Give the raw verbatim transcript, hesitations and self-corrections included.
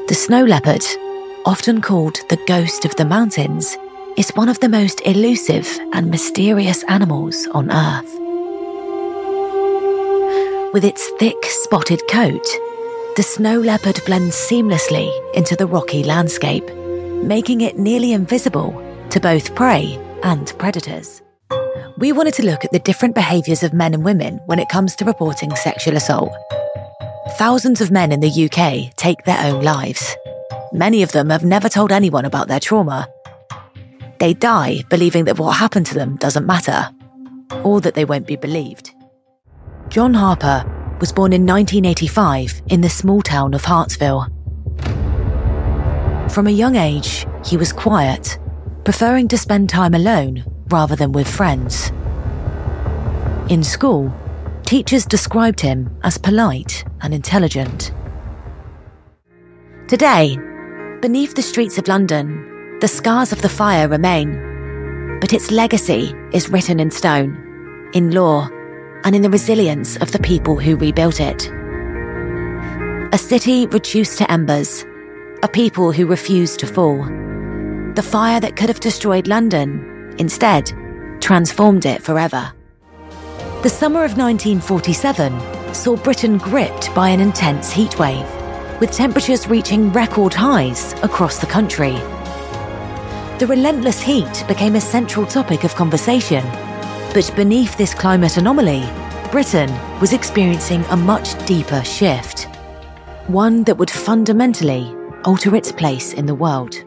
The snow leopard, often called the ghost of the mountains, is one of the most elusive and mysterious animals on Earth. With its thick, spotted coat, the snow leopard blends seamlessly into the rocky landscape, making it nearly invisible to both prey and predators. We wanted to look at the different behaviours of men and women when it comes to reporting sexual assault. Thousands of men in the U K take their own lives. Many of them have never told anyone about their trauma. They die believing that what happened to them doesn't matter, or that they won't be believed. John Harper was born in nineteen eighty-five in the small town of Hartsville. From a young age, he was quiet, preferring to spend time alone rather than with friends. In school, teachers described him as polite and intelligent. Today, beneath the streets of London, the scars of the fire remain, but its legacy is written in stone, in law, and in the resilience of the people who rebuilt it. A city reduced to embers, a people who refused to fall. The fire that could have destroyed London, instead, transformed it forever. The summer of nineteen forty-seven saw Britain gripped by an intense heatwave, with temperatures reaching record highs across the country. The relentless heat became a central topic of conversation, but beneath this climate anomaly, Britain was experiencing a much deeper shift, one that would fundamentally alter its place in the world.